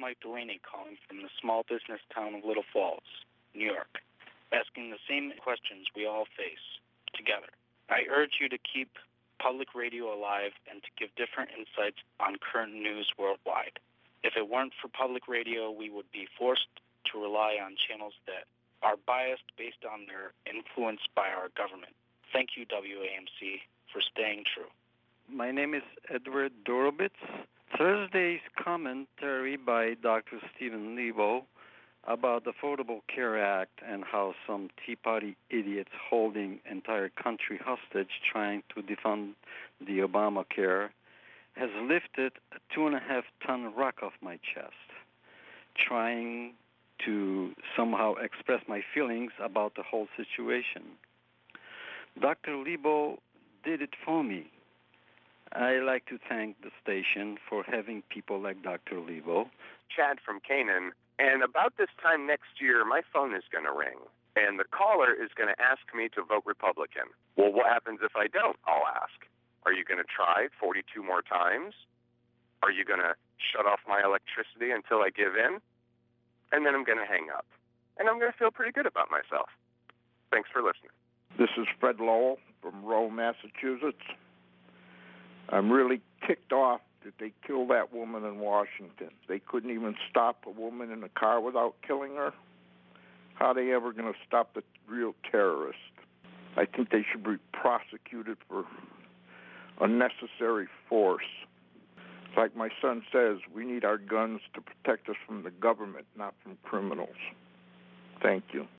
Mike Delaney calling from the small business town of Little Falls, New York, asking the same questions we all face together. I urge you to keep public radio alive and to give different insights on current news worldwide. If it weren't for public radio, we would be forced to rely on channels that are biased based on their influence by our government. Thank you, WAMC, for staying true. My name is Edward Dorobitz. Thursday's commentary by Dr. Stephen Lebo about the Affordable Care Act and how some Tea Party idiots holding entire country hostage trying to defund the Obamacare has lifted a 2.5-ton rock off my chest, trying to somehow express my feelings about the whole situation. Dr. Lebo did it for me. I like to thank the station for having people like Dr. Lebo. Chad from Canaan, and about this time next year, my phone is going to ring, and the caller is going to ask me to vote Republican. Well, what happens if I don't? I'll ask. Are you going to try 42 more times? Are you going to shut off my electricity until I give in? And then I'm going to hang up. And I'm going to feel pretty good about myself. Thanks for listening. This is Fred Lowell from Rowe, Massachusetts. I'm really ticked off that they killed that woman in Washington. They couldn't even stop a woman in a car without killing her. How are they ever going to stop the real terrorist? I think they should be prosecuted for unnecessary force. Like my son says, we need our guns to protect us from the government, not from criminals. Thank you.